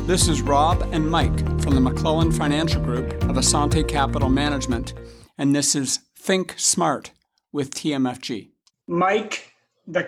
This is Rob and Mike from the McClellan Financial Group of Asante Capital Management, and this is Think Smart with TMFG. Mike, the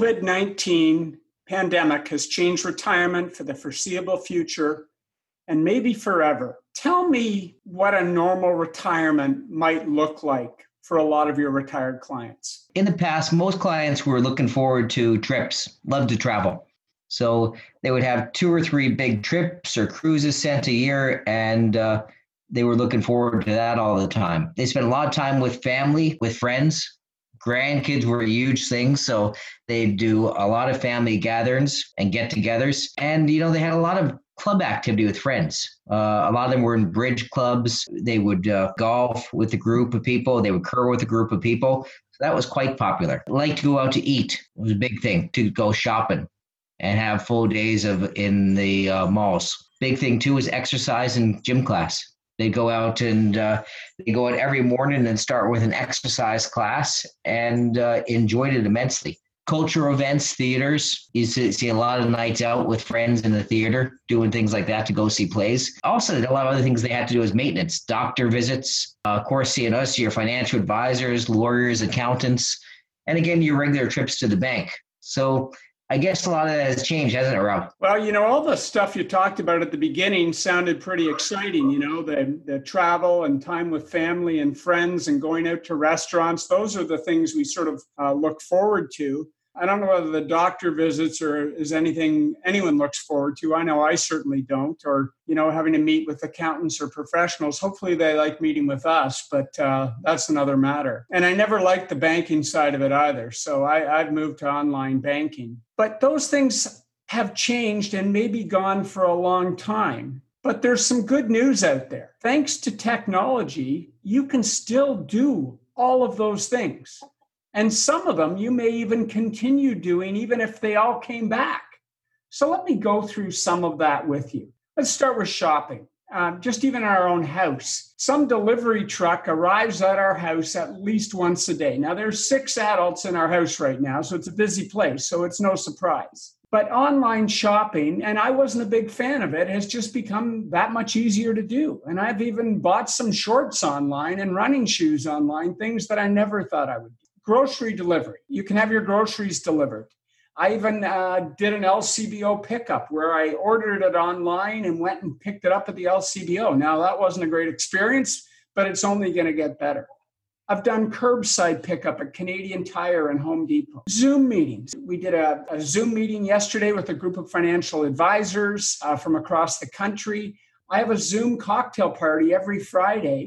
COVID-19 pandemic has changed retirement for the foreseeable future and maybe forever. Tell me what a normal retirement might look like for a lot of your retired clients. In the past, most clients were looking forward to trips, love to travel. So they would have 2 or 3 big trips or cruises sent a year, and they were looking forward to that all the time. They spent a lot of time with family, with friends. Grandkids were a huge thing, so they'd do a lot of family gatherings and get-togethers. And, they had a lot of club activity with friends. A lot of them were in bridge clubs. They would golf with a group of people. They would curl with a group of people. So that was quite popular. Like to go out to eat. It was a big thing, to go shopping and have full days in the malls. Big thing too is exercise and gym class. They go out and they go out every morning and start with an exercise class and enjoyed it immensely. Cultural events, theaters, you see a lot of nights out with friends in the theater, doing things like that to go see plays. Also, a lot of other things they had to do as maintenance, doctor visits, of course, seeing us, your financial advisors, lawyers, accountants, and again, your regular trips to the bank. So I guess a lot of that has changed, hasn't it, Rob? Well, all the stuff you talked about at the beginning sounded pretty exciting, the travel and time with family and friends and going out to restaurants. Those are the things we sort of look forward to. I don't know whether the doctor visits or is anything anyone looks forward to. I know I certainly don't. Or, having to meet with accountants or professionals. Hopefully they like meeting with us, but that's another matter. And I never liked the banking side of it either. So I've moved to online banking. But those things have changed and maybe gone for a long time. But there's some good news out there. Thanks to technology, you can still do all of those things. And some of them you may even continue doing, even if they all came back. So let me go through some of that with you. Let's start with shopping. Just even our own house. Some delivery truck arrives at our house at least once a day. Now, there's 6 adults in our house right now, so it's a busy place, so it's no surprise. But online shopping, and I wasn't a big fan of it, has just become that much easier to do. And I've even bought some shorts online and running shoes online, things that I never thought I would do. Grocery delivery. You can have your groceries delivered. I even did an LCBO pickup where I ordered it online and went and picked it up at the LCBO. Now, that wasn't a great experience, but it's only going to get better. I've done curbside pickup at Canadian Tire and Home Depot. Zoom meetings. We did a Zoom meeting yesterday with a group of financial advisors from across the country. I have a Zoom cocktail party every Friday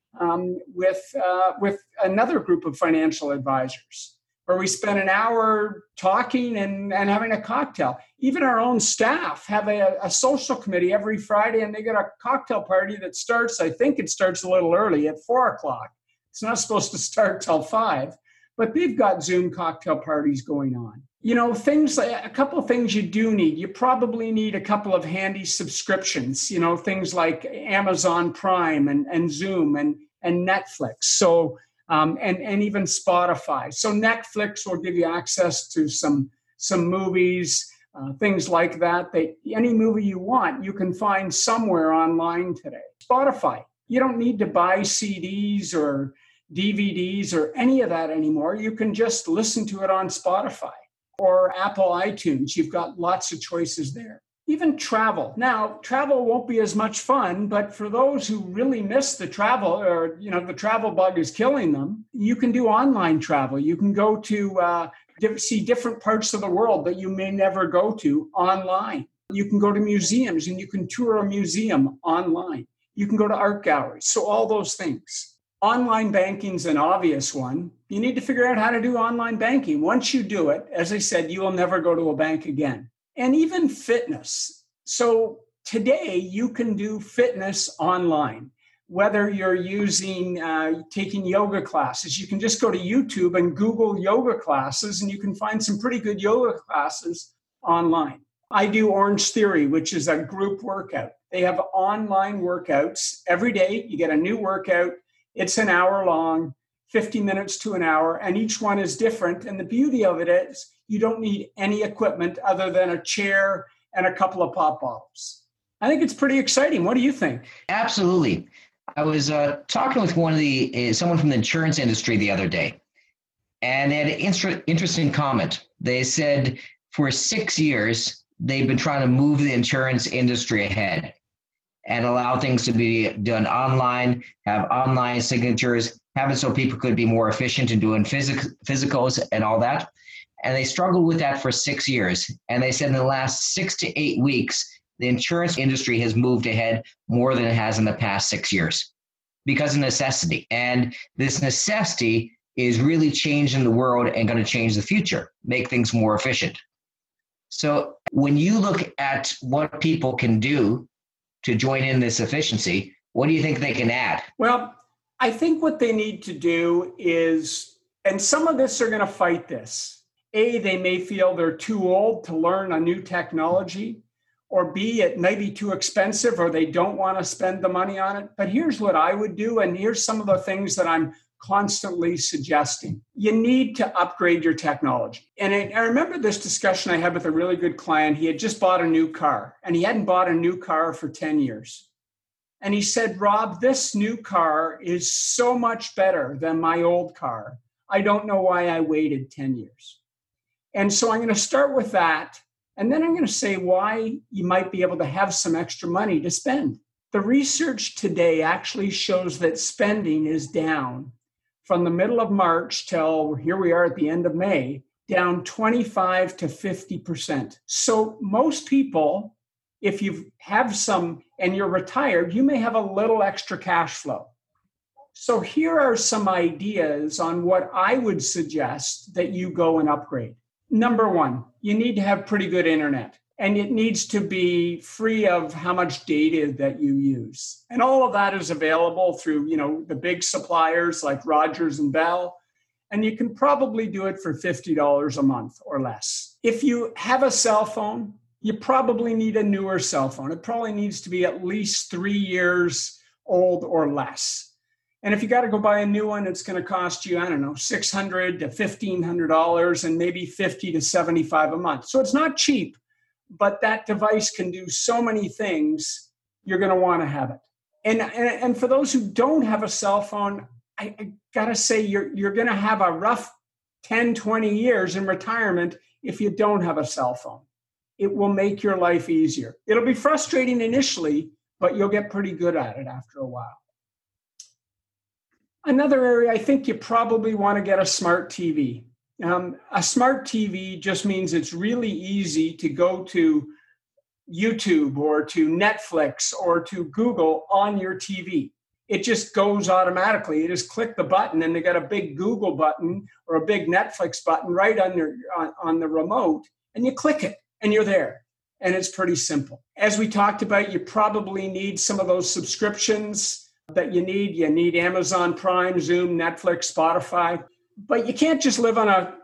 with another group of financial advisors, where we spend an hour talking and having a cocktail. Even our own staff have a social committee every Friday, and they get a cocktail party that starts, I think it starts a little early at 4:00. It's not supposed to start till 5, but they've got Zoom cocktail parties going on. Things like a couple of things you do need. You probably need a couple of handy subscriptions, things like Amazon Prime and Zoom and Netflix. So, and even Spotify. So Netflix will give you access to some movies, things like that. Any movie you want, you can find somewhere online today. Spotify. You don't need to buy CDs or DVDs or any of that anymore. You can just listen to it on Spotify or Apple iTunes. You've got lots of choices there. Even travel. Now, travel won't be as much fun, but for those who really miss the travel or, the travel bug is killing them, you can do online travel. You can go to see different parts of the world that you may never go to online. You can go to museums and you can tour a museum online. You can go to art galleries. So all those things. Online banking is an obvious one. You need to figure out how to do online banking. Once you do it, as I said, you will never go to a bank again. And even fitness. So today you can do fitness online, whether you're using, taking yoga classes. You can just go to YouTube and Google yoga classes, and you can find some pretty good yoga classes online. I do Orange Theory, which is a group workout. They have online workouts every day. You get a new workout. It's an hour long, 50 minutes to an hour, and each one is different. And the beauty of it is you don't need any equipment other than a chair and a couple of pop bottles. I think it's pretty exciting. What do you think? Absolutely. I was talking with someone from the insurance industry the other day, and they had an interesting comment. They said for 6 years, they've been trying to move the insurance industry ahead and allow things to be done online, have online signatures, have it so people could be more efficient in doing physicals and all that. And they struggled with that for 6 years. And they said in the last 6 to 8 weeks, the insurance industry has moved ahead more than it has in the past 6 years because of necessity. And this necessity is really changing the world and going to change the future, make things more efficient. So when you look at what people can do to join in this efficiency, what do you think they can add? Well, I think what they need to do is, and some of this are going to fight this. A, they may feel they're too old to learn a new technology, or B, it may be too expensive or they don't want to spend the money on it. But here's what I would do, and here's some of the things that I'm constantly suggesting. You need to upgrade your technology. And I remember this discussion I had with a really good client. He had just bought a new car, and he hadn't bought a new car for 10 years. And he said, Rob, this new car is so much better than my old car. I don't know why I waited 10 years. And so I'm going to start with that. And then I'm going to say why you might be able to have some extra money to spend. The research today actually shows that spending is down from the middle of March till here we are at the end of May, down 25 to 50%. So most people, if you have some and you're retired, you may have a little extra cash flow. So here are some ideas on what I would suggest that you go and upgrade. Number one, you need to have pretty good internet, and it needs to be free of how much data that you use. And all of that is available through, the big suppliers like Rogers and Bell, and you can probably do it for $50 a month or less. If you have a cell phone, you probably need a newer cell phone. It probably needs to be at least 3 years old or less. And if you got to go buy a new one, it's going to cost you, $600 to $1,500 and maybe $50 to $75 a month. So it's not cheap, but that device can do so many things, you're going to want to have it. And for those who don't have a cell phone, I got to say, you're going to have a rough 10, 20 years in retirement if you don't have a cell phone. It will make your life easier. It'll be frustrating initially, but you'll get pretty good at it after a while. Another area, I think you probably want to get a smart TV. A smart TV just means it's really easy to go to YouTube or to Netflix or to Google on your TV. It just goes automatically. You just click the button and they got a big Google button or a big Netflix button right on the remote, and you click it and you're there. And it's pretty simple. As we talked about, you probably need some of those subscriptions that you need. You need Amazon Prime, Zoom, Netflix, Spotify. But you can't just live on a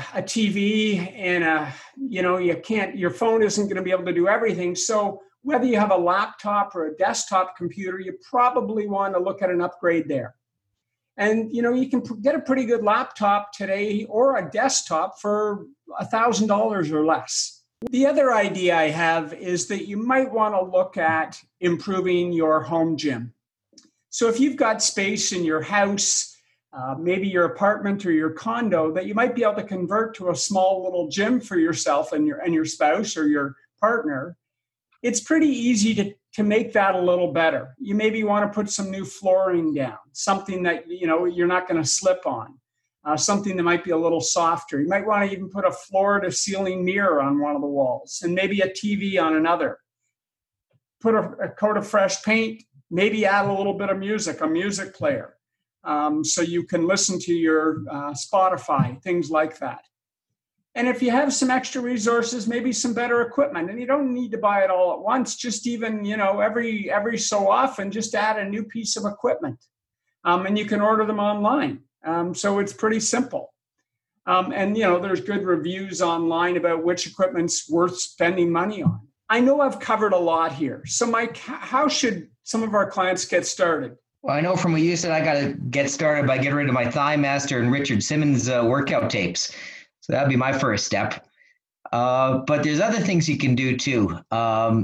TV and your phone isn't going to be able to do everything. So whether you have a laptop or a desktop computer, you probably want to look at an upgrade there. And, you can get a pretty good laptop today or a desktop for $1,000 or less. The other idea I have is that you might want to look at improving your home gym. So if you've got space in your house, maybe your apartment or your condo, that you might be able to convert to a small little gym for yourself and your spouse or your partner, it's pretty easy to make that a little better. You maybe want to put some new flooring down, something that you're not going to slip on, something that might be a little softer. You might want to even put a floor-to-ceiling mirror on one of the walls and maybe a TV on another. Put a coat of fresh paint. Maybe add a little bit of music, a music player, so you can listen to your Spotify, things like that. And if you have some extra resources, maybe some better equipment, and you don't need to buy it all at once, just even, every so often, just add a new piece of equipment. And you can order them online. So it's pretty simple. And there's good reviews online about which equipment's worth spending money on. I know I've covered a lot here. So Mike, how should some of our clients get started? Well, I know from what you said, I got to get started by getting rid of my ThighMaster and Richard Simmons workout tapes. So that'd be my first step. But there's other things you can do too.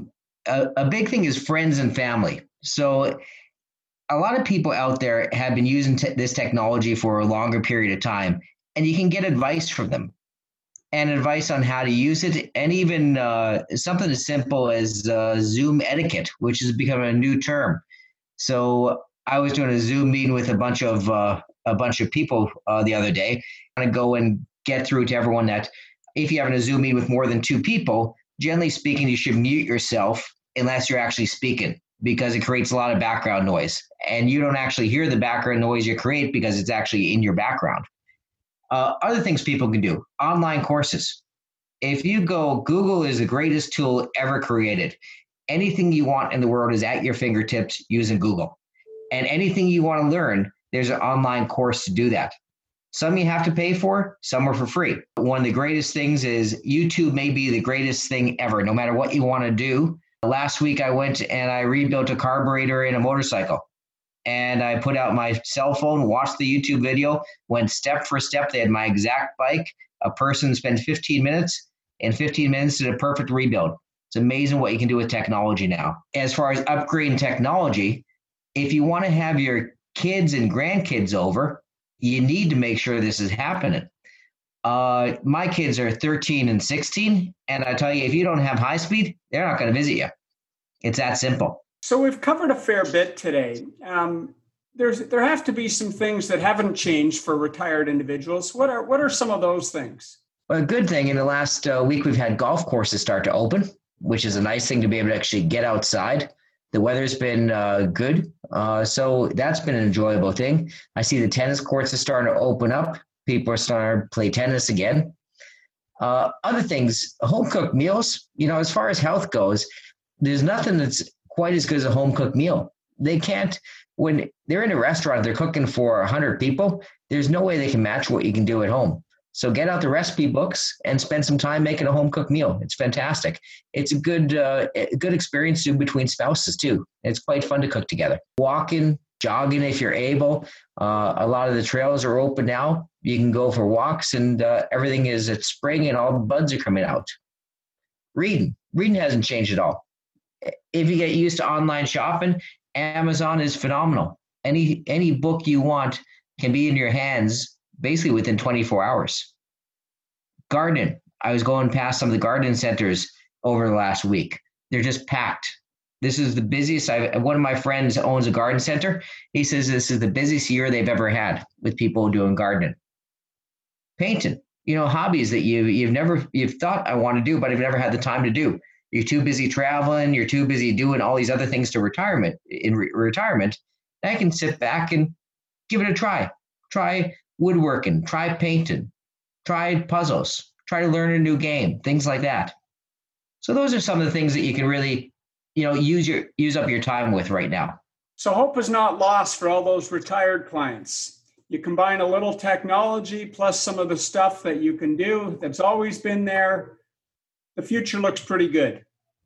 A big thing is friends and family. So a lot of people out there have been using this technology for a longer period of time, and you can get advice from them and advice on how to use it, and even something as simple as Zoom etiquette, which has become a new term. So I was doing a Zoom meeting with a bunch of people the other day. I'm going to go and get through to everyone that if you're having a Zoom meeting with more than 2 people, generally speaking, you should mute yourself unless you're actually speaking, because it creates a lot of background noise. And you don't actually hear the background noise you create because it's actually in your background. Other things people can do, online courses. If you go, Google is the greatest tool ever created. Anything you want in the world is at your fingertips using Google. And anything you want to learn, there's an online course to do that. Some you have to pay for, some are for free. One of the greatest things is YouTube may be the greatest thing ever, no matter what you want to do. Last week I went and I rebuilt a carburetor in a motorcycle. And I put out my cell phone, watched the YouTube video, went step for step. They had my exact bike. A person spent 15 minutes, and 15 minutes did a perfect rebuild. It's amazing what you can do with technology now. As far as upgrading technology, if you want to have your kids and grandkids over, you need to make sure this is happening. My kids are 13 and 16, and I tell you, if you don't have high speed, they're not going to visit you. It's that simple. So we've covered a fair bit today. There have to be some things that haven't changed for retired individuals. What are some of those things? Well, a good thing, in the last week, we've had golf courses start to open, which is a nice thing to be able to actually get outside. The weather's been good, so that's been an enjoyable thing. I see the tennis courts are starting to open up. People are starting to play tennis again. Other things, home-cooked meals, as far as health goes, there's nothing that's quite as good as a home-cooked meal. They can't, when they're in a restaurant, they're cooking for 100 people, there's no way they can match what you can do at home. So get out the recipe books and spend some time making a home-cooked meal. It's fantastic. It's a good experience to do between spouses too. It's quite fun to cook together. Walking, jogging if you're able. A lot of the trails are open now. You can go for walks, and everything is at spring and all the buds are coming out. Reading hasn't changed at all. If you get used to online shopping, Amazon is phenomenal. Any book you want can be in your hands basically within 24 hours. Gardening. I was going past some of the gardening centers over the last week. They're just packed. This is the busiest. One of my friends owns a garden center. He says this is the busiest year they've ever had with people doing gardening. Painting. Hobbies that you've thought I want to do, but I've never had the time to do. You're too busy traveling. You're too busy doing all these other things to retirement. I can sit back and give it a try. Try woodworking. Try painting. Try puzzles. Try to learn a new game. Things like that. So those are some of the things that you can really, use up your time with right now. So hope is not lost for all those retired clients. You combine a little technology plus some of the stuff that you can do that's always been there. The future looks pretty good.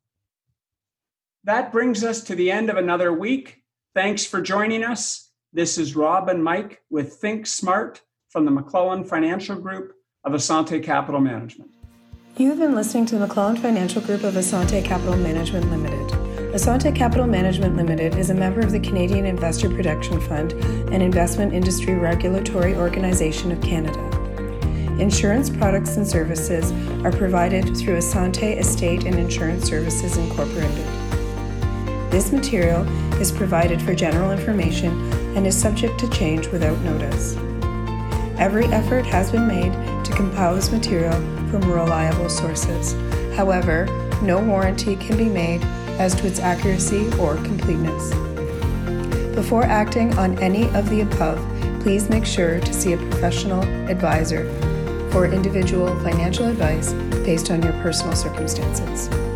That brings us to the end of another week. Thanks for joining us. This is Rob and Mike with Think Smart from the McClellan Financial Group of Assante Capital Management. You have been listening to the McClellan Financial Group of Assante Capital Management Limited. Assante Capital Management Limited is a member of the Canadian Investor Protection Fund, an investment industry regulatory organization of Canada. Insurance products and services are provided through Assante Estate and Insurance Services Incorporated. This material is provided for general information and is subject to change without notice. Every effort has been made to compile this material from reliable sources. However, no warranty can be made as to its accuracy or completeness. Before acting on any of the above, please make sure to see a professional advisor for individual financial advice based on your personal circumstances.